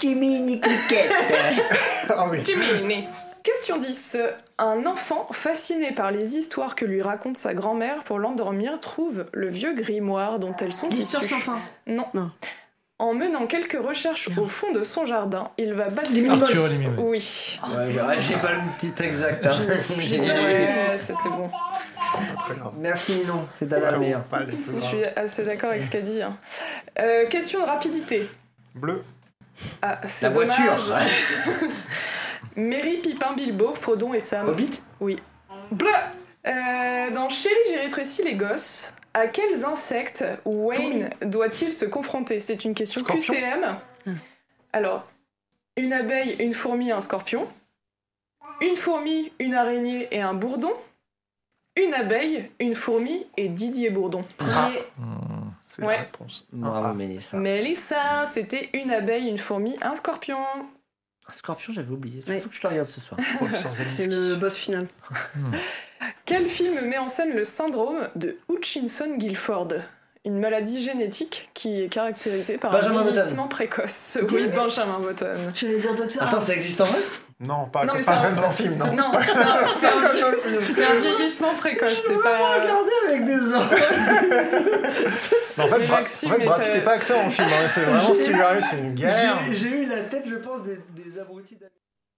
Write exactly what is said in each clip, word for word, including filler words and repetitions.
Jiminy Cricket. Ah oui. Jiminy. Question dix. Un enfant fasciné par les histoires que lui raconte sa grand-mère pour l'endormir trouve le vieux grimoire dont elles sont issues. L'histoire sans fin. Non. Non. En menant quelques recherches au fond de son jardin, il va basculer... Arthur et les Minimoys. Oui. Ouais, ouais, j'ai pas le petit exact. Hein. J'ai- Ouais, c'était bon. Très grave. Merci Ninon, c'est à la meilleure. Pas les plus Je graves. suis assez d'accord avec ce qu'a dit. hein. Euh, question de rapidité. Bleu. Ah, c'est La dommage. voiture. Merry, Pipin, Bilbo, Frodon et Sam. Hobbit. Oui. Bleu. Euh, dans Chérie, j'ai rétréci les gosses, à quels insectes Wayne doit-il se confronter? C'est une question Scorpion. Q C M. Alors, une abeille, une fourmi, un scorpion. Une fourmi, une araignée et un bourdon. Une abeille, une fourmi et Didier Bourdon. Premier. Mmh, c'est Ouais. la réponse. Bravo Ah. Mélissa. Mélissa, c'était une abeille, une fourmi, un scorpion. Un scorpion, j'avais oublié. Il Ouais. faut que je le regarde ce soir. Professeur C'est Zelensky. le boss final. Quel film met en scène le syndrome de Hutchinson-Gilford? Une maladie génétique qui est caractérisée par Benjamin un Button. vieillissement précoce. Oui, Benjamin Button. J'allais dire Docteur Attends, House. ça existe en vrai? Non, pas, Non, mais pas c'est un- même dans le film, non. Non, c'est un, c'est un vie- c'est un vieillissement précoce, c'est pas... Regardez avec des oreilles. Mais en fait, Mais Bra- Maxime en fait, Brad était- Pitt est pas acteur en film, hein, c'est vraiment ce qui lui arrive, c'est une guerre. J'ai- J'ai eu la tête, je pense, des, des abrutis d'Amérique.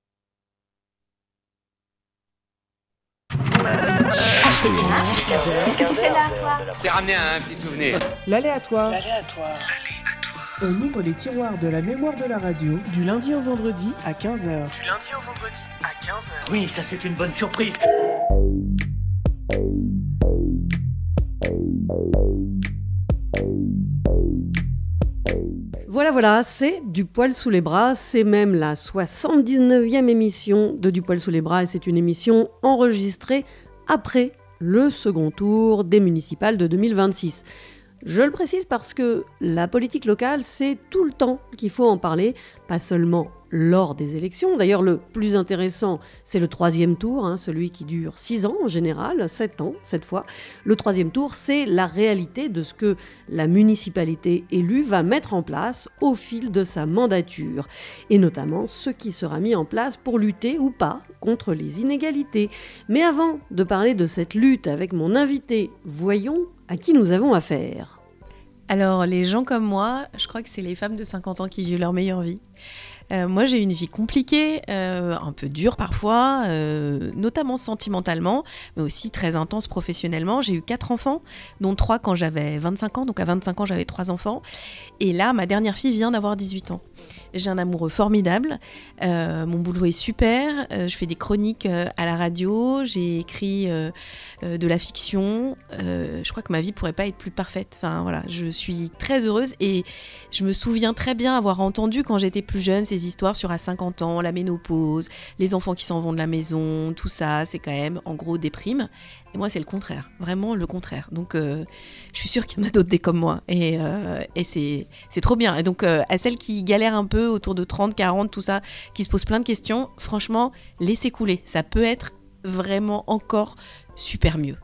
T'es ramené à un petit souvenir. L'aléatoire. On ouvre les tiroirs de la mémoire de la radio du lundi au vendredi à quinze heures. Du lundi au vendredi à quinze heures. Oui, ça c'est une bonne surprise. Voilà, voilà, c'est Du poil sous les bras, c'est même la soixante-dix-neuvième émission de Du poil sous les bras et c'est une émission enregistrée après le second tour des municipales de deux mille vingt-six. Je le précise parce que la politique locale, c'est tout le temps qu'il faut en parler, pas seulement lors des élections. D'ailleurs, le plus intéressant, c'est le troisième tour, hein, celui qui dure six ans en général, sept ans cette fois. Le troisième tour, c'est la réalité de ce que la municipalité élue va mettre en place au fil de sa mandature, et notamment ce qui sera mis en place pour lutter ou pas contre les inégalités. Mais avant de parler de cette lutte avec mon invité, voyons à qui nous avons affaire. Alors, les gens comme moi, je crois que c'est les femmes de cinquante ans qui vivent leur meilleure vie. Euh, moi, j'ai une vie compliquée, euh, un peu dure parfois, euh, notamment sentimentalement, mais aussi très intense professionnellement. J'ai eu quatre enfants, dont trois quand j'avais vingt-cinq ans. Donc à vingt-cinq ans, j'avais trois enfants. Et là, ma dernière fille vient d'avoir dix-huit ans. J'ai un amoureux formidable. Euh, mon boulot est super. Euh, je fais des chroniques euh, à la radio. J'ai écrit euh, euh, de la fiction. Euh, je crois que ma vie pourrait pas être plus parfaite. Enfin voilà, je suis très heureuse et je me souviens très bien avoir entendu quand j'étais plus jeune ces histoires sur à cinquante ans, la ménopause, les enfants qui s'en vont de la maison, tout ça, c'est quand même en gros déprime. Et moi, c'est le contraire, vraiment le contraire. Donc, euh, je suis sûre qu'il y en a d'autres des comme moi. Et, euh, et c'est, c'est trop bien. Et donc, euh, à celles qui galèrent un peu autour de trente, quarante, tout ça, qui se posent plein de questions, franchement, laissez couler. Ça peut être vraiment encore super mieux.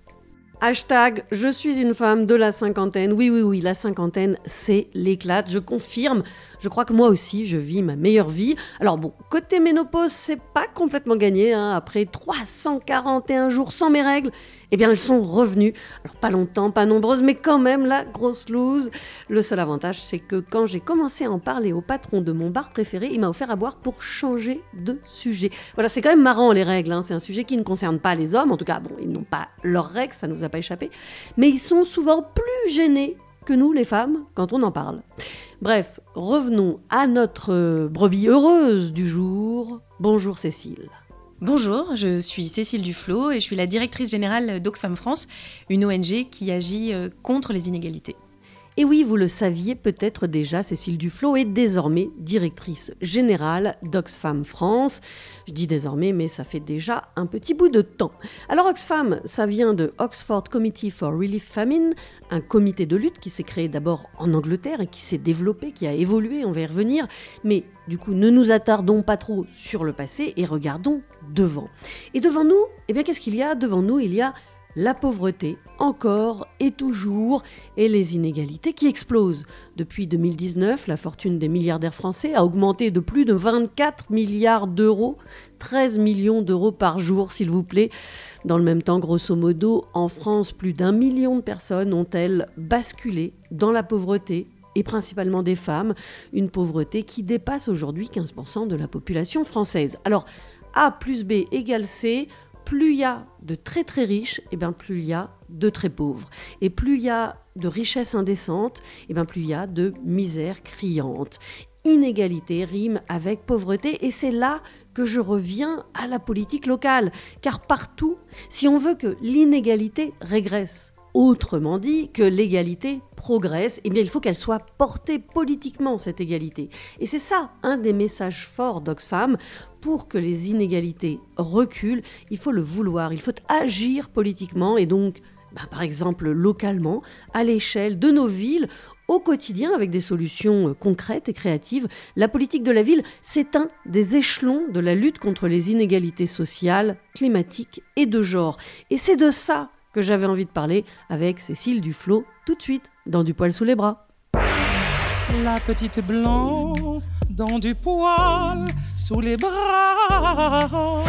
Hashtag je suis une femme de la cinquantaine. Oui, oui, oui, la cinquantaine, c'est l'éclate. Je confirme. Je crois que moi aussi, je vis ma meilleure vie. Alors bon, côté ménopause, c'est pas complètement gagné. Hein. Après trois cent quarante et un jours sans mes règles, eh bien, elles sont revenues. Alors pas longtemps, pas nombreuses, mais quand même la grosse loose. Le seul avantage, c'est que quand j'ai commencé à en parler au patron de mon bar préféré, il m'a offert à boire pour changer de sujet. Voilà, c'est quand même marrant les règles. Hein. C'est un sujet qui ne concerne pas les hommes. En tout cas, bon, ils n'ont pas leurs règles, ça nous a pas échappé. Mais ils sont souvent plus gênés que nous, les femmes, quand on en parle. Bref, revenons à notre brebis heureuse du jour. Bonjour Cécile. Bonjour, je suis Cécile Duflot et je suis la directrice générale d'Oxfam France, une O N G qui agit contre les inégalités. Et oui, vous le saviez peut-être déjà, Cécile Duflot est désormais directrice générale d'Oxfam France. Je dis désormais, mais ça fait déjà un petit bout de temps. Alors Oxfam, ça vient de Oxford Committee for Relief Famine, un comité de lutte qui s'est créé d'abord en Angleterre et qui s'est développé, qui a évolué, on va y revenir. Mais du coup, ne nous attardons pas trop sur le passé et regardons devant. Et devant nous, eh bien, qu'est-ce qu'il y a ? Devant nous, il y a la pauvreté encore et toujours et les inégalités qui explosent. Depuis deux mille dix-neuf, la fortune des milliardaires français a augmenté de plus de vingt-quatre milliards d'euros, treize millions d'euros par jour s'il vous plaît. Dans le même temps, grosso modo, en France, plus d'un million de personnes ont-elles basculé dans la pauvreté et principalement des femmes, une pauvreté qui dépasse aujourd'hui quinze pour cent de la population française. Alors, A plus B égale C, plus il y a de très très riches, et bien plus il y a de très pauvres. Et plus il y a de richesse indécente, et bien plus il y a de misère criante. Inégalité rime avec pauvreté, et c'est là que je reviens à la politique locale. Car partout, si on veut que l'inégalité régresse, autrement dit, que l'égalité progresse, eh bien il faut qu'elle soit portée politiquement, cette égalité. Et c'est ça, un des messages forts d'Oxfam. Pour que les inégalités reculent, il faut le vouloir, il faut agir politiquement et donc, bah, par exemple, localement, à l'échelle de nos villes, au quotidien, avec des solutions concrètes et créatives. La politique de la ville, c'est un des échelons de la lutte contre les inégalités sociales, climatiques et de genre. Et c'est de ça que j'avais envie de parler avec Cécile Duflot, tout de suite, dans Du poil sous les bras. La petite blanc dans du poil sous les bras.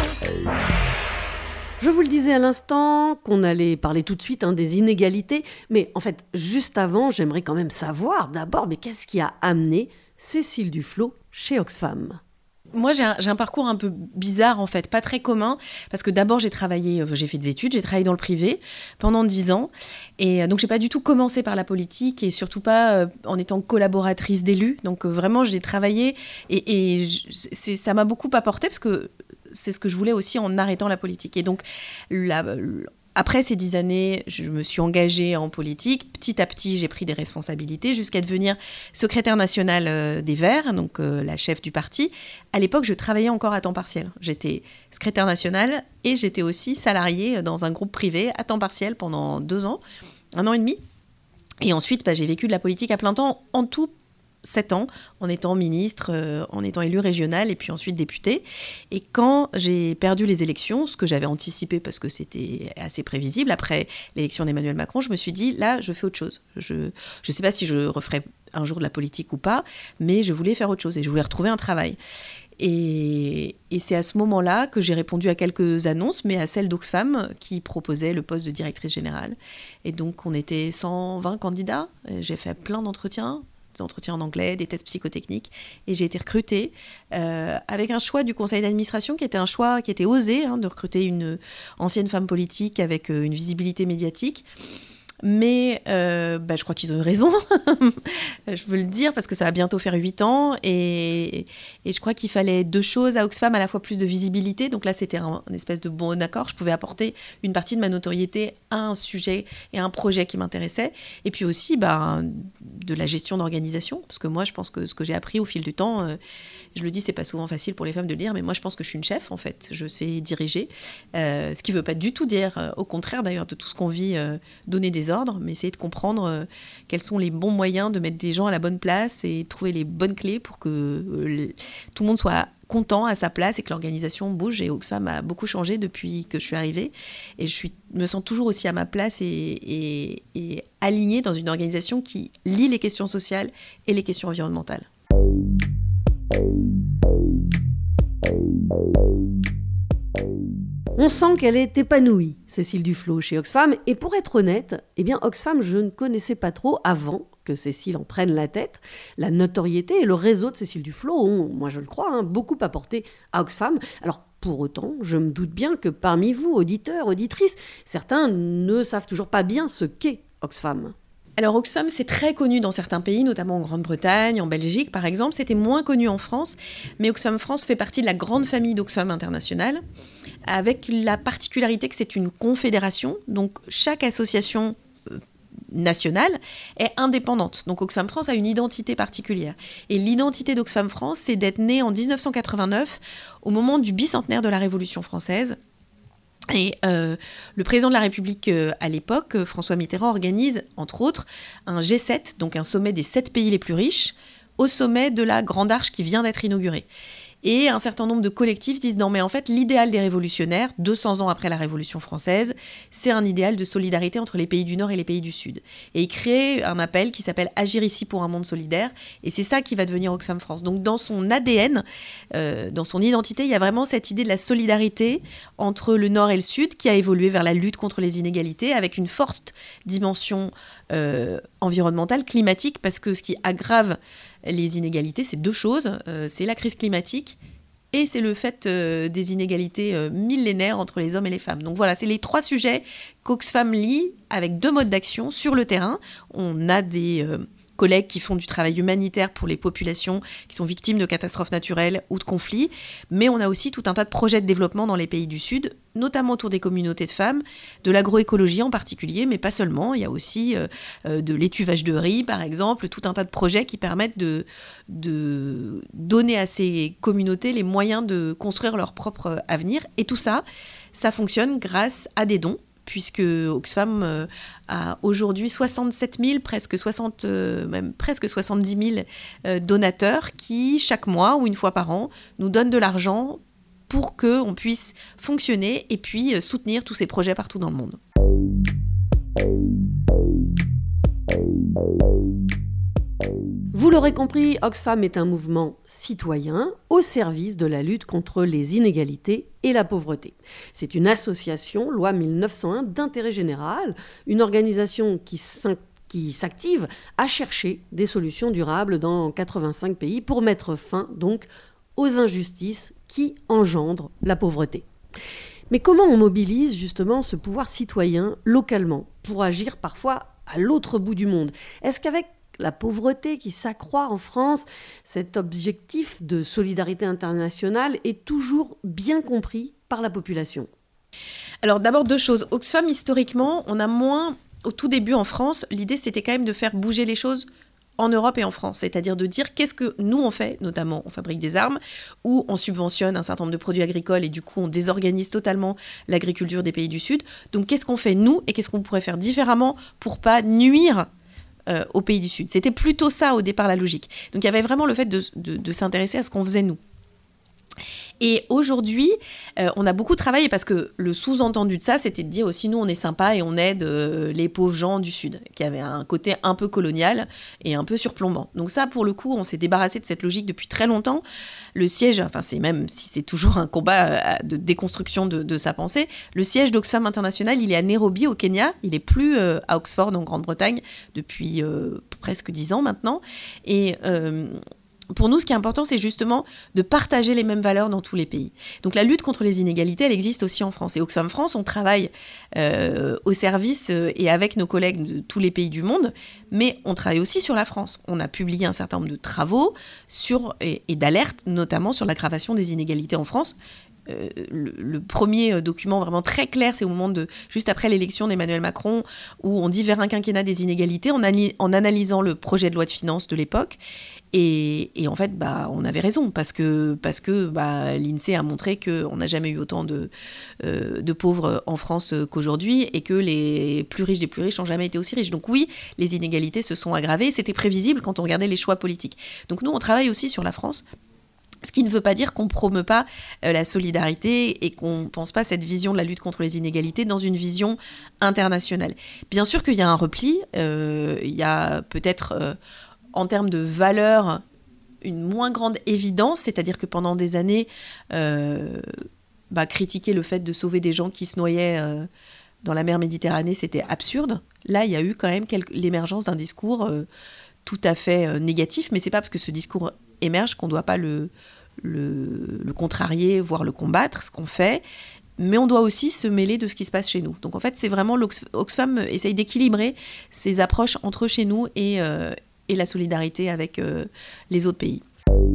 Je vous le disais à l'instant qu'on allait parler tout de suite hein, des inégalités, mais en fait, juste avant, j'aimerais quand même savoir d'abord, mais qu'est-ce qui a amené Cécile Duflot chez Oxfam ? Moi, j'ai un, j'ai un parcours un peu bizarre, en fait, pas très commun, parce que d'abord, j'ai travaillé, j'ai fait des études, j'ai travaillé dans le privé pendant dix ans, et donc j'ai pas du tout commencé par la politique, et surtout pas euh, en étant collaboratrice d'élus, donc euh, vraiment, j'ai travaillé, et, et c'est, ça m'a beaucoup apporté, parce que c'est ce que je voulais aussi en arrêtant la politique. Et donc, la... Après ces dix années, je me suis engagée en politique. Petit à petit, j'ai pris des responsabilités jusqu'à devenir secrétaire nationale euh, des Verts, donc euh, la chef du parti. À l'époque, je travaillais encore à temps partiel. J'étais secrétaire nationale et j'étais aussi salariée dans un groupe privé à temps partiel pendant deux ans, un an et demi. Et ensuite, bah, j'ai vécu de la politique à plein temps, en tout sept ans, en étant ministre, euh, en étant élue régionale et puis ensuite députée. Et quand j'ai perdu les élections, ce que j'avais anticipé parce que c'était assez prévisible, après l'élection d'Emmanuel Macron, je me suis dit, là, je fais autre chose. Je ne sais pas si je referai un jour de la politique ou pas, mais je voulais faire autre chose et je voulais retrouver un travail. Et, et c'est à ce moment-là que j'ai répondu à quelques annonces, mais à celle d'Oxfam qui proposait le poste de directrice générale. Et donc, on était cent vingt candidats. J'ai fait plein d'entretiens. Des entretiens en anglais, des tests psychotechniques, et j'ai été recrutée euh, avec un choix du conseil d'administration qui était un choix qui était osé, hein, de recruter une ancienne femme politique avec euh, une visibilité médiatique. Mais euh, bah, je crois qu'ils ont eu raison, je veux le dire, parce que ça va bientôt faire huit ans. Et, et je crois qu'il fallait deux choses à Oxfam, à la fois plus de visibilité. Donc là, c'était un, un espèce de bon accord. Je pouvais apporter une partie de ma notoriété à un sujet et à un projet qui m'intéressait. Et puis aussi bah, de la gestion d'organisation. Parce que moi, je pense que ce que j'ai appris au fil du temps, euh, je le dis, c'est pas souvent facile pour les femmes de le dire, mais moi, je pense que je suis une chef, en fait. Je sais diriger. Euh, ce qui ne veut pas du tout dire, euh, au contraire d'ailleurs, de tout ce qu'on vit, euh, donner des ordres, mais essayer de comprendre euh, quels sont les bons moyens de mettre des gens à la bonne place et trouver les bonnes clés pour que euh, tout le monde soit content à sa place et que l'organisation bouge. Et Oxfam a beaucoup changé depuis que je suis arrivée. Et je suis, me sens toujours aussi à ma place et, et, et alignée dans une organisation qui lie les questions sociales et les questions environnementales. On sent qu'elle est épanouie, Cécile Duflot, chez Oxfam. Et pour être honnête, eh bien Oxfam, je ne connaissais pas trop avant que Cécile en prenne la tête. La notoriété et le réseau de Cécile Duflot ont, moi je le crois, hein, beaucoup apporté à Oxfam. Alors pour autant, je me doute bien que parmi vous, auditeurs, auditrices, certains ne savent toujours pas bien ce qu'est Oxfam. Alors Oxfam, c'est très connu dans certains pays, notamment en Grande-Bretagne, en Belgique par exemple. C'était moins connu en France, mais Oxfam France fait partie de la grande famille d'Oxfam International, avec la particularité que c'est une confédération, donc chaque association nationale est indépendante. Donc Oxfam France a une identité particulière. Et l'identité d'Oxfam France, c'est d'être née en dix-neuf cent quatre-vingt-neuf, au moment du bicentenaire de la Révolution française. Et euh, le président de la République euh, à l'époque, euh, François Mitterrand, organise, entre autres, un G sept, donc un sommet des sept pays les plus riches, au sommet de la Grande Arche qui vient d'être inaugurée. Et un certain nombre de collectifs disent non mais en fait l'idéal des révolutionnaires, deux cents ans après la Révolution française, c'est un idéal de solidarité entre les pays du Nord et les pays du Sud. Et ils créent un appel qui s'appelle « Agir ici pour un monde solidaire ». Et c'est ça qui va devenir Oxfam France. Donc dans son A D N, euh, dans son identité, il y a vraiment cette idée de la solidarité entre le Nord et le Sud qui a évolué vers la lutte contre les inégalités avec une forte dimension euh, environnementale, climatique, parce que ce qui aggrave les inégalités, c'est deux choses. Euh, c'est la crise climatique et c'est le fait euh, des inégalités euh, millénaires entre les hommes et les femmes. Donc voilà, c'est les trois sujets qu'Oxfam lie avec deux modes d'action sur le terrain. On a des euh, collègues qui font du travail humanitaire pour les populations qui sont victimes de catastrophes naturelles ou de conflits, mais on a aussi tout un tas de projets de développement dans les pays du Sud, notamment autour des communautés de femmes, de l'agroécologie en particulier, mais pas seulement. Il y a aussi euh, euh, de l'étuvage de riz, par exemple, tout un tas de projets qui permettent de, de donner à ces communautés les moyens de construire leur propre avenir. Et tout ça, ça fonctionne grâce à des dons, puisque Oxfam euh, a aujourd'hui soixante-sept mille, presque, soixante, euh, même presque soixante-dix mille euh, donateurs qui, chaque mois ou une fois par an, nous donnent de l'argent pour qu'on puisse fonctionner et puis euh, soutenir tous ces projets partout dans le monde. Vous l'aurez compris, Oxfam est un mouvement citoyen au service de la lutte contre les inégalités et la pauvreté. C'est une association, loi mille neuf cent un, d'intérêt général, une organisation qui qui s'active à chercher des solutions durables dans quatre-vingt-cinq pays pour mettre fin donc aux injustices qui engendrent la pauvreté. Mais comment on mobilise justement ce pouvoir citoyen localement pour agir parfois à l'autre bout du monde ? Est-ce qu'avec la pauvreté qui s'accroît en France, cet objectif de solidarité internationale est toujours bien compris par la population ? Alors d'abord deux choses. Oxfam, historiquement, on a moins, au tout début en France, l'idée c'était quand même de faire bouger les choses en Europe et en France, c'est-à-dire de dire qu'est-ce que nous on fait, notamment on fabrique des armes, ou on subventionne un certain nombre de produits agricoles et du coup on désorganise totalement l'agriculture des pays du Sud. Donc qu'est-ce qu'on fait nous et qu'est-ce qu'on pourrait faire différemment pour pas nuire Euh, au pays du Sud. C'était plutôt ça au départ la logique. Donc il y avait vraiment le fait de, de, de s'intéresser à ce qu'on faisait nous. Et aujourd'hui, euh, on a beaucoup travaillé parce que le sous-entendu de ça, c'était de dire aussi nous on est sympa et on aide euh, les pauvres gens du Sud, qui avaient un côté un peu colonial et un peu surplombant. Donc ça, pour le coup, on s'est débarrassé de cette logique depuis très longtemps. Le siège, enfin c'est même si c'est toujours un combat de déconstruction de, de sa pensée, le siège d'Oxfam International, il est à Nairobi au Kenya, il est plus euh, à Oxford en Grande-Bretagne depuis euh, presque dix ans maintenant. Et euh, pour nous, ce qui est important, c'est justement de partager les mêmes valeurs dans tous les pays. Donc la lutte contre les inégalités, elle existe aussi en France. Et Oxfam France, on travaille euh, au service euh, et avec nos collègues de tous les pays du monde, mais on travaille aussi sur la France. On a publié un certain nombre de travaux sur, et, et d'alertes, notamment sur l'aggravation des inégalités en France. Euh, le, le premier document vraiment très clair, c'est au moment de juste après l'élection d'Emmanuel Macron, où on dit vers un quinquennat des inégalités, en, ani- en analysant le projet de loi de finances de l'époque. Et, et en fait, bah, on avait raison, parce que, parce que bah, l'INSEE a montré qu'on n'a jamais eu autant de, euh, de pauvres en France qu'aujourd'hui, et que les plus riches des plus riches n'ont jamais été aussi riches. Donc oui, les inégalités se sont aggravées, c'était prévisible quand on regardait les choix politiques. Donc nous, on travaille aussi sur la France, ce qui ne veut pas dire qu'on ne promeut pas euh, la solidarité et qu'on ne pense pas cette vision de la lutte contre les inégalités dans une vision internationale. Bien sûr qu'il y a un repli, euh, il y a peut-être... Euh, en termes de valeur, une moins grande évidence, c'est-à-dire que pendant des années, euh, bah, critiquer le fait de sauver des gens qui se noyaient euh, dans la mer Méditerranée, c'était absurde. Là, il y a eu quand même quelque... l'émergence d'un discours euh, tout à fait euh, négatif, mais c'est pas parce que ce discours émerge qu'on ne doit pas le, le, le contrarier, voire le combattre, ce qu'on fait. Mais on doit aussi se mêler de ce qui se passe chez nous. Donc en fait, c'est vraiment l'Oxfam essaye d'équilibrer ces approches entre chez nous et... Euh, et la solidarité avec euh, les autres pays.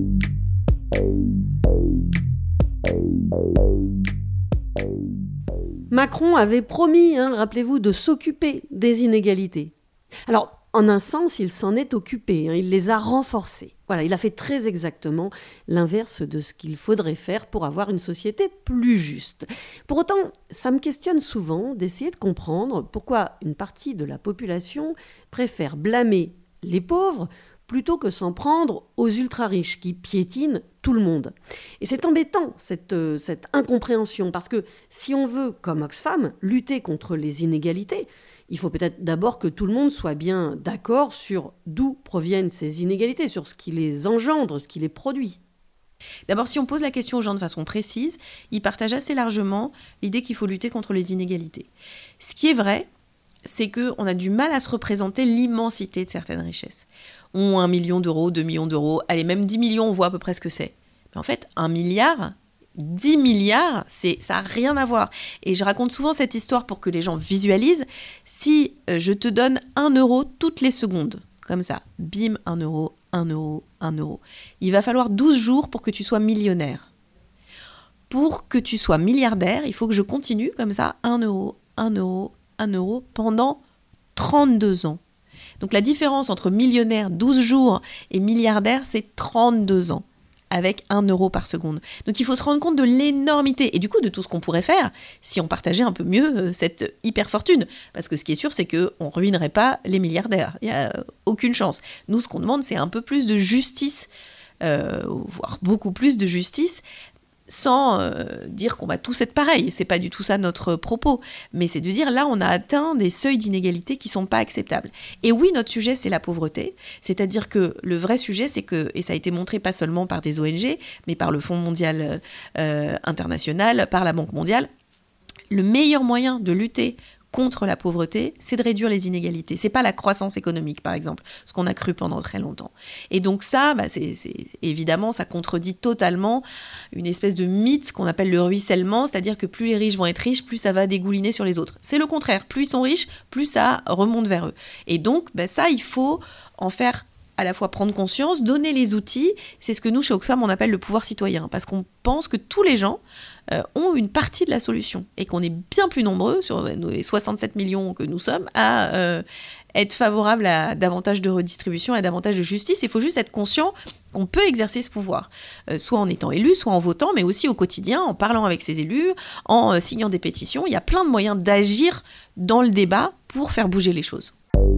Macron avait promis, hein, rappelez-vous, de s'occuper des inégalités. Alors, en un sens, il s'en est occupé, hein, il les a renforcées. Voilà, il a fait très exactement l'inverse de ce qu'il faudrait faire pour avoir une société plus juste. Pour autant, ça me questionne souvent d'essayer de comprendre pourquoi une partie de la population préfère blâmer les pauvres plutôt que s'en prendre aux ultra-riches qui piétinent tout le monde. Et c'est embêtant, cette, euh, cette incompréhension, parce que si on veut, comme Oxfam, lutter contre les inégalités, il faut peut-être d'abord que tout le monde soit bien d'accord sur d'où proviennent ces inégalités, sur ce qui les engendre, ce qui les produit. D'abord, si on pose la question aux gens de façon précise, ils partagent assez largement l'idée qu'il faut lutter contre les inégalités. Ce qui est vrai, c'est qu'on a du mal à se représenter l'immensité de certaines richesses. On a un million d'euros, deux millions d'euros, allez, même dix millions, on voit à peu près ce que c'est. Mais en fait, un milliard, dix milliards, c'est, ça n'a rien à voir. Et je raconte souvent cette histoire pour que les gens visualisent. Si euh, je te donne un euro toutes les secondes, comme ça, bim, un euro, un euro, un euro, il va falloir douze jours pour que tu sois millionnaire. Pour que tu sois milliardaire, il faut que je continue comme ça, un euro, un euro, un euro, pendant trente-deux ans. Donc la différence entre millionnaire douze jours et milliardaire, c'est trente-deux ans, avec un euro par seconde. Donc il faut se rendre compte de l'énormité, et du coup de tout ce qu'on pourrait faire si on partageait un peu mieux cette hyper fortune. Parce que ce qui est sûr, c'est qu'on ne ruinerait pas les milliardaires. Il n'y a aucune chance. Nous, ce qu'on demande, c'est un peu plus de justice, euh, voire beaucoup plus de justice, sans euh, dire qu'on va tous être pareils. C'est pas du tout ça notre propos. Mais c'est de dire, là, on a atteint des seuils d'inégalité qui sont pas acceptables. Et oui, notre sujet, c'est la pauvreté. C'est-à-dire que le vrai sujet, c'est que, et ça a été montré pas seulement par des O N G, mais par le Fonds mondial euh, international, par la Banque mondiale, le meilleur moyen de lutter contre la pauvreté, c'est de réduire les inégalités. C'est pas la croissance économique, par exemple, ce qu'on a cru pendant très longtemps. Et donc ça, bah c'est, c'est, évidemment, ça contredit totalement une espèce de mythe qu'on appelle le ruissellement, c'est-à-dire que plus les riches vont être riches, plus ça va dégouliner sur les autres. C'est le contraire. Plus ils sont riches, plus ça remonte vers eux. Et donc, bah ça, il faut en faire à la fois prendre conscience, donner les outils. C'est ce que nous, chez Oxfam, on appelle le pouvoir citoyen, parce qu'on pense que tous les gens euh, ont une partie de la solution, et qu'on est bien plus nombreux, sur les soixante-sept millions que nous sommes, à euh, être favorables à davantage de redistribution et à davantage de justice. Il faut juste être conscient qu'on peut exercer ce pouvoir, euh, soit en étant élu, soit en votant, mais aussi au quotidien, en parlant avec ses élus, en euh, signant des pétitions. Il y a plein de moyens d'agir dans le débat pour faire bouger les choses.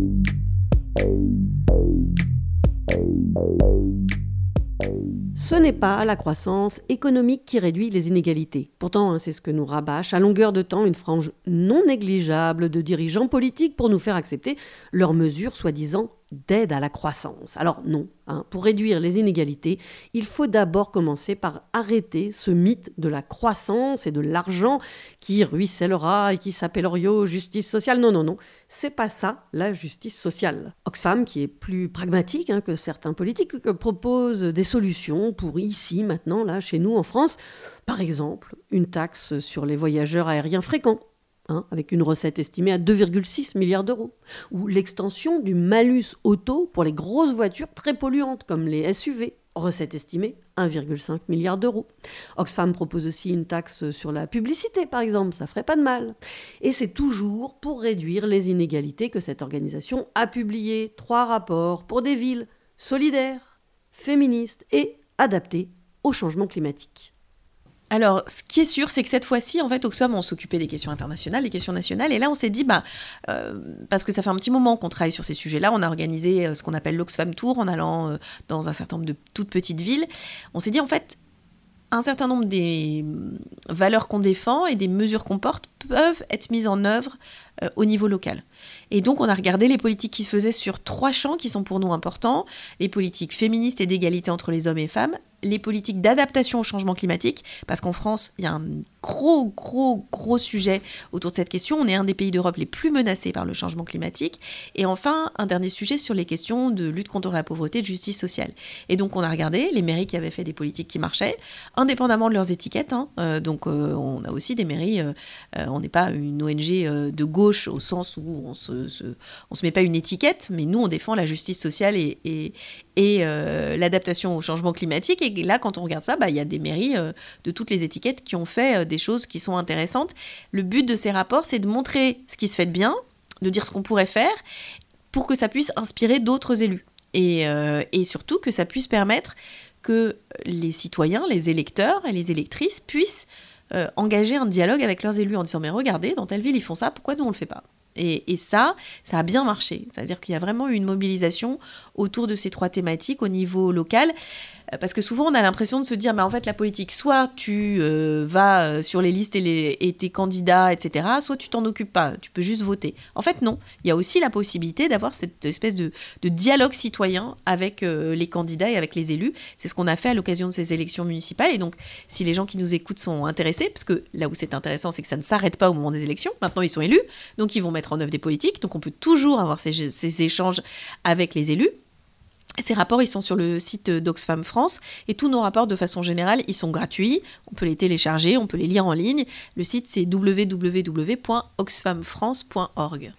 Ce n'est pas la croissance économique qui réduit les inégalités. Pourtant, hein, c'est ce que nous rabâche à longueur de temps une frange non négligeable de dirigeants politiques pour nous faire accepter leurs mesures soi-disant d'aide à la croissance. Alors non, hein, pour réduire les inégalités, il faut d'abord commencer par arrêter ce mythe de la croissance et de l'argent qui ruissellera et qui s'appellera justice sociale. Non, non, non, c'est pas ça la justice sociale. Oxfam, qui est plus pragmatique hein, que certains politiques, propose des solutions pour ici, maintenant, là, chez nous en France. Par exemple, une taxe sur les voyageurs aériens fréquents, Hein, avec une recette estimée à deux virgule six milliards d'euros. Ou l'extension du malus auto pour les grosses voitures très polluantes, comme les S U V, recette estimée un virgule cinq milliard d'euros. Oxfam propose aussi une taxe sur la publicité, par exemple, ça ferait pas de mal. Et c'est toujours pour réduire les inégalités que cette organisation a publié trois rapports pour des villes solidaires, féministes et adaptées au changement climatique. Alors, ce qui est sûr, c'est que cette fois-ci, en fait, Oxfam, on s'occupait des questions internationales, des questions nationales, et là, on s'est dit, bah, euh, parce que ça fait un petit moment qu'on travaille sur ces sujets-là, on a organisé euh, ce qu'on appelle l'Oxfam Tour, en allant euh, dans un certain nombre de toutes petites villes. On s'est dit, en fait, un certain nombre des valeurs qu'on défend et des mesures qu'on porte peuvent être mises en œuvre euh, au niveau local. Et donc, on a regardé les politiques qui se faisaient sur trois champs qui sont pour nous importants, les politiques féministes et d'égalité entre les hommes et femmes, les politiques d'adaptation au changement climatique, parce qu'en France, il y a un gros, gros, gros sujet autour de cette question. On est un des pays d'Europe les plus menacés par le changement climatique. Et enfin, un dernier sujet sur les questions de lutte contre la pauvreté, de justice sociale. Et donc, on a regardé les mairies qui avaient fait des politiques qui marchaient, indépendamment de leurs étiquettes. Hein. Euh, donc, euh, on a aussi des mairies, euh, euh, on n'est pas une O N G euh, de gauche au sens où on se, se, on se met pas une étiquette, mais nous, on défend la justice sociale et, et, et euh, l'adaptation au changement climatique. Et là, quand on regarde ça, bah, y a des mairies euh, de toutes les étiquettes qui ont fait euh, des choses qui sont intéressantes. Le but de ces rapports, c'est de montrer ce qui se fait de bien, de dire ce qu'on pourrait faire, pour que ça puisse inspirer d'autres élus. Et, euh, et surtout que ça puisse permettre que les citoyens, les électeurs et les électrices puissent euh, engager un dialogue avec leurs élus en disant « Mais regardez, dans telle ville, ils font ça, pourquoi nous, on ne le fait pas ?» Et, et ça, ça a bien marché. C'est-à-dire qu'il y a vraiment eu une mobilisation autour de ces trois thématiques au niveau local. Parce que souvent, on a l'impression de se dire, bah, en fait, la politique, soit tu euh, vas sur les listes et, les, et tes candidats, et cetera, soit tu t'en occupes pas, tu peux juste voter. En fait, non. Il y a aussi la possibilité d'avoir cette espèce de, de dialogue citoyen avec euh, les candidats et avec les élus. C'est ce qu'on a fait à l'occasion de ces élections municipales. Et donc, si les gens qui nous écoutent sont intéressés, parce que là où c'est intéressant, c'est que ça ne s'arrête pas au moment des élections. Maintenant, ils sont élus, donc ils vont mettre en œuvre des politiques. Donc, on peut toujours avoir ces, ces échanges avec les élus. Ces rapports, ils sont sur le site d'Oxfam France et tous nos rapports, de façon générale, ils sont gratuits. On peut les télécharger, on peut les lire en ligne. Le site, c'est w w w point oxfam france point org.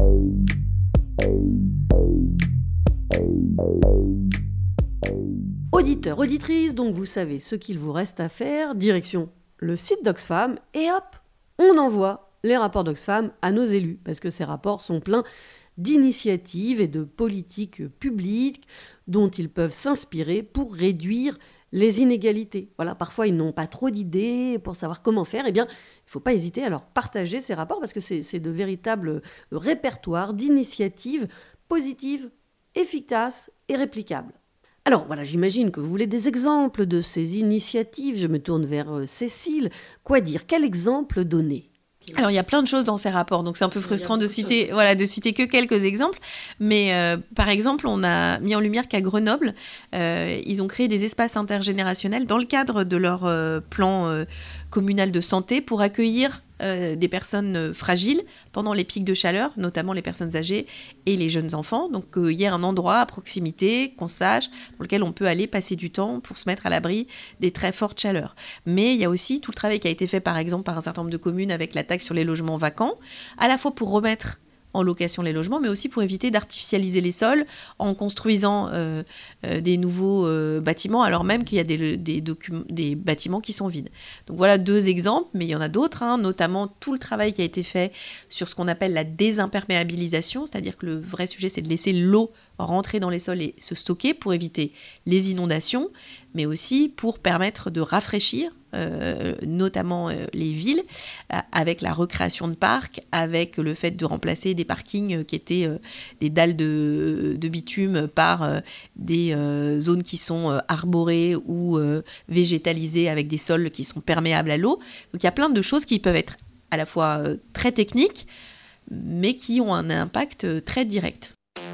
Auditeurs, auditrices, donc vous savez ce qu'il vous reste à faire. Direction le site d'Oxfam et hop, on envoie les rapports d'Oxfam à nos élus parce que ces rapports sont pleins d'initiatives et de politiques publiques dont ils peuvent s'inspirer pour réduire les inégalités. Voilà, parfois ils n'ont pas trop d'idées pour savoir comment faire. Eh bien, il ne faut pas hésiter à leur partager ces rapports parce que c'est, c'est de véritables répertoires d'initiatives positives, efficaces et réplicables. Alors voilà, j'imagine que vous voulez des exemples de ces initiatives. Je me tourne vers Cécile. Quoi dire ? Quel exemple donner ? Alors, il y a plein de choses dans ces rapports, donc c'est un peu frustrant de citer, voilà, de citer que quelques exemples. Mais euh, par exemple, on a mis en lumière qu'à Grenoble, euh, ils ont créé des espaces intergénérationnels dans le cadre de leur euh, plan euh, communal de santé pour accueillir euh, des personnes fragiles pendant les pics de chaleur, notamment les personnes âgées et les jeunes enfants. Donc, il euh, y a un endroit à proximité, qu'on sache, dans lequel on peut aller passer du temps pour se mettre à l'abri des très fortes chaleurs. Mais il y a aussi tout le travail qui a été fait, par exemple, par un certain nombre de communes avec la taxe sur les logements vacants, à la fois pour remettre en location les logements, mais aussi pour éviter d'artificialiser les sols en construisant euh, euh, des nouveaux euh, bâtiments, alors même qu'il y a des, des, docu- des bâtiments qui sont vides. Donc voilà deux exemples, mais il y en a d'autres, hein, notamment tout le travail qui a été fait sur ce qu'on appelle la désimperméabilisation, c'est-à-dire que le vrai sujet, c'est de laisser l'eau rentrer dans les sols et se stocker pour éviter les inondations, mais aussi pour permettre de rafraîchir Euh, notamment euh, les villes, euh, avec la recréation de parcs, avec le fait de remplacer des parkings euh, qui étaient euh, des dalles de, de bitume par euh, des euh, zones qui sont euh, arborées ou euh, végétalisées avec des sols qui sont perméables à l'eau. Donc il y a plein de choses qui peuvent être à la fois euh, très techniques, mais qui ont un impact euh, très direct.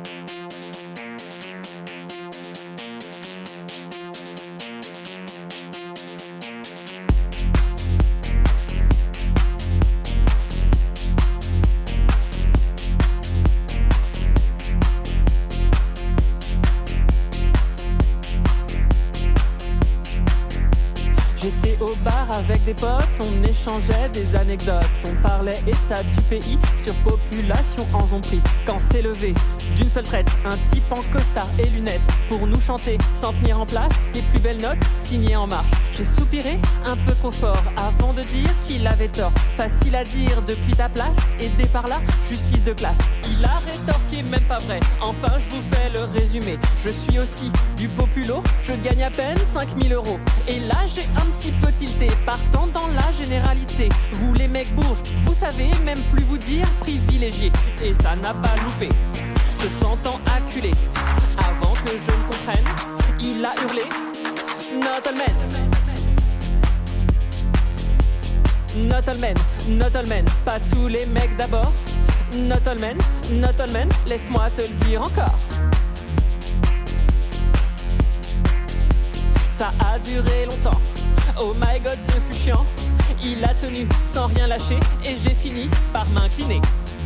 Au bar avec des potes, on échangeait des anecdotes. On parlait état du pays sur population en zone prix. Quand s'est levé d'une seule traite un type en costard et lunettes pour nous chanter sans tenir en place les plus belles notes signées en marche. J'ai soupiré un peu trop fort avant de dire qu'il avait tort. Facile à dire depuis ta place, aidé par la justice de classe. Il a rétorqué même pas vrai, enfin je vous fais le résumé. Je suis aussi du populo, je gagne à peine cinq mille euros. Et là j'ai un petit peu tilté, partant dans la généralité. Vous les mecs bourges, vous savez même plus vous dire privilégié. Et ça n'a pas loupé, se sentant acculé. Avant que je ne comprenne, il a hurlé Not all men, not all men, not all men. Pas tous les mecs d'abord. Not all men, not all men. Laisse-moi te le dire encore. Ça a duré longtemps. Oh my god, ce fut chiant. Il a tenu sans rien lâcher et j'ai fini par m'incliner.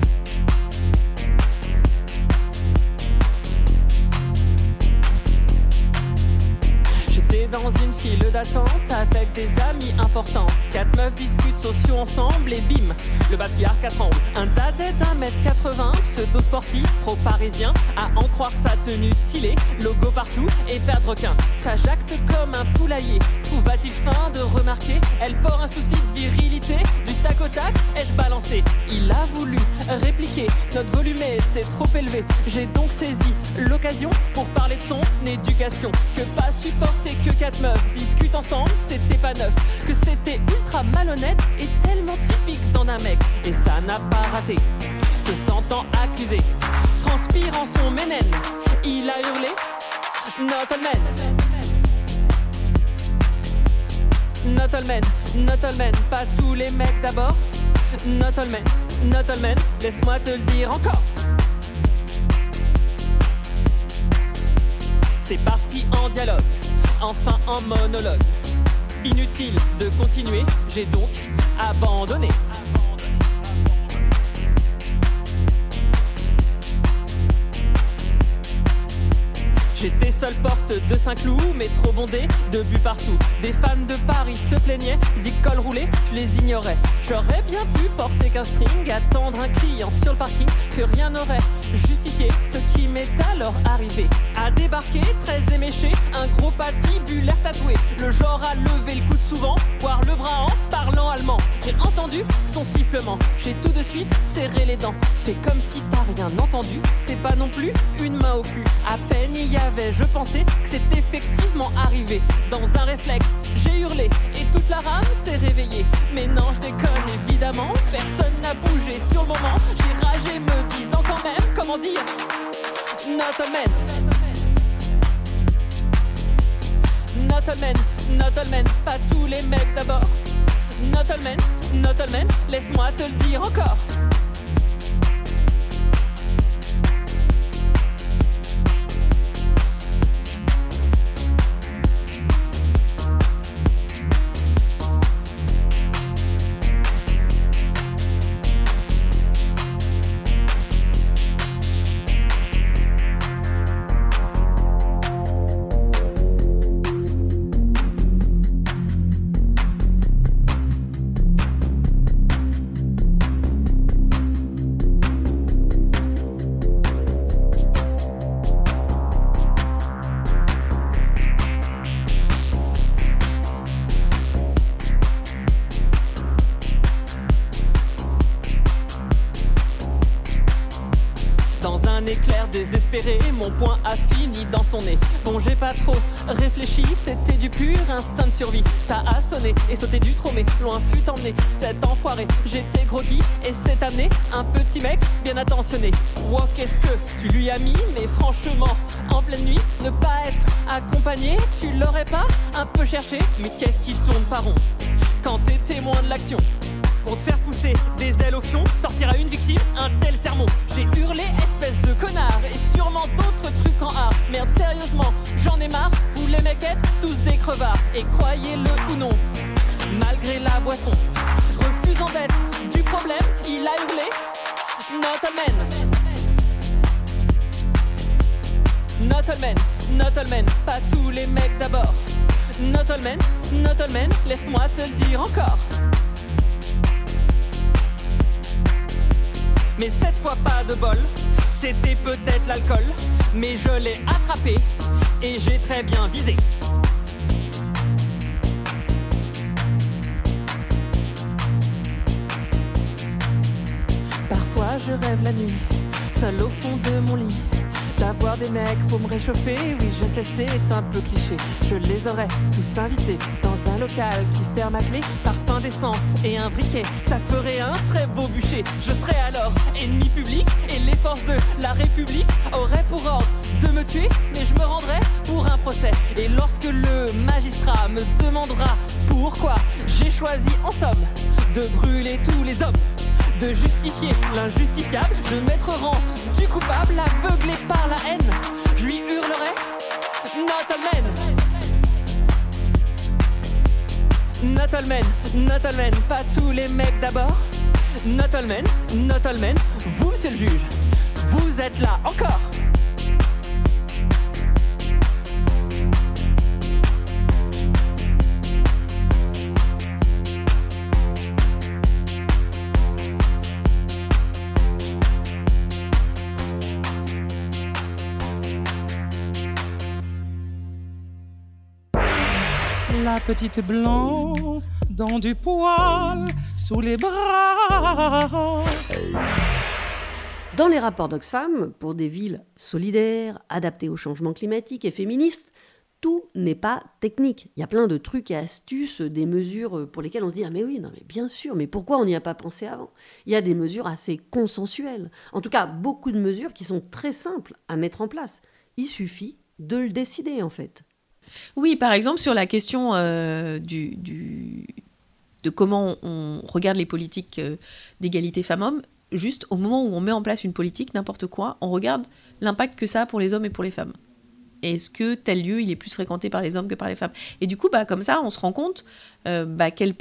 J'étais dans une file d'attente avec des amis importantes. Quatre meufs discutent sociaux ensemble et bim, le patriarcat quatre tremble. Un dadet d'un mètre quatre-vingts, pseudo sportif, pro parisien, à en croire sa tenue stylée, logo partout et paire de requins. Ça jacte comme un poulailler, trouva-t-il fin de remarquer? Elle porte un souci de virilité, du tac au tac, ai-je balancé? Il a voulu répliquer, notre volume était trop élevé. J'ai donc saisi l'occasion pour parler de son éducation. Que pas supporter que quatre meufs discutent ensemble, c'était pas neuf. Que c'était ultra malhonnête et tellement typique dans un mec. Et ça n'a pas raté. se sentant accusé, transpirant son ménène, il a hurlé Not all men. Not all men, not all men, pas tous les mecs d'abord. Not all men, not all men, laisse-moi te le dire encore. C'est parti en dialogue, enfin en monologue. Inutile de continuer, j'ai donc abandonné. J'étais seule porte de Saint-Cloud, mais trop bondé de but partout. Des fans de Paris se plaignaient, zig col roulé, je les ignorais. J'aurais bien pu porter qu'un string, attendre un client sur le parking, que rien n'aurait justifié ce qui m'est alors arrivé. À débarquer, très éméché, un gros patibulaire tatoué, le genre à lever le coude souvent, voire le bras en parlant allemand. J'ai entendu son sifflement, j'ai tout de suite serré les dents. Fais comme si t'as rien entendu, c'est pas non plus une main au cul. À peine il y avait, je pensais que c'est effectivement arrivé. Dans un réflexe, j'ai hurlé et toute la rame s'est réveillée. Mais non, je déconne évidemment, personne n'a bougé sur le moment. J'ai ragé me disant quand même, comment dire, not all men. Not all men, not all men, pas tous les mecs d'abord. Not all men, not all men, laisse-moi te le dire encore. Mon poing a fini dans son nez. Bon, j'ai pas trop réfléchi, c'était du pur instinct de survie. Ça a sonné et sauté du trot, mais loin fut emmené cet enfoiré. J'étais groggy et s'est amené un petit mec bien attentionné. Wow, qu'est-ce que tu lui as mis? Mais franchement, en pleine nuit, ne pas être accompagné, tu l'aurais pas un peu cherché? Mais qu'est-ce qui tourne par rond quand t'es témoin de l'action? Pour te faire pousser des ailes au fion, sortir à une victime un tel sermon. J'ai hurlé espèce de connard et sûrement d'autres trucs en art. Merde, sérieusement, j'en ai marre, vous les mecs êtes tous des crevards. Et croyez-le ou non, malgré la boisson, refusant d'être du problème, il a hurlé Not all men. Not all men, not all men, pas tous les mecs d'abord. Not all men, not all men, laisse-moi te le dire encore. Mais cette fois pas de bol, c'était peut-être l'alcool, mais je l'ai attrapé et j'ai très bien visé. Parfois je rêve la nuit, seul au fond de mon lit, d'avoir des mecs pour me réchauffer. Oui, je sais, c'est un peu cliché. Je les aurais tous invités dans un local qui ferme à clé, parfum d'essence et un briquet. Ça ferait un très beau bûcher. Je serais alors ennemi public et les forces de la République auraient pour ordre de me tuer, mais je me rendrais pour un procès. Et lorsque le magistrat me demandera pourquoi j'ai choisi en somme de brûler tous les hommes, de justifier l'injustifiable, de mettre au rang du coupable, aveuglé par la haine, je lui hurlerai Not all men. Not all men, not all men, pas tous les mecs d'abord. Not all men, not all men, vous monsieur le juge, vous êtes là encore. La petite blanc dans du poil sous les bras. Dans les rapports d'Oxfam, pour des villes solidaires, adaptées au changement climatique et féministes, tout n'est pas technique. Il y a plein de trucs et astuces, des mesures pour lesquelles on se dit « Ah mais oui, non mais bien sûr, mais pourquoi on n'y a pas pensé avant ?» Il y a des mesures assez consensuelles. En tout cas, beaucoup de mesures qui sont très simples à mettre en place. Il suffit de le décider, en fait. Oui, par exemple, sur la question euh, du, du, de comment on regarde les politiques euh, d'égalité femmes-hommes, juste au moment où on met en place une politique, n'importe quoi, on regarde l'impact que ça a pour les hommes et pour les femmes. Est-ce que tel lieu, il est plus fréquenté par les hommes que par les femmes ? Et du coup, bah, comme ça, on se rend compte euh, bah, quelle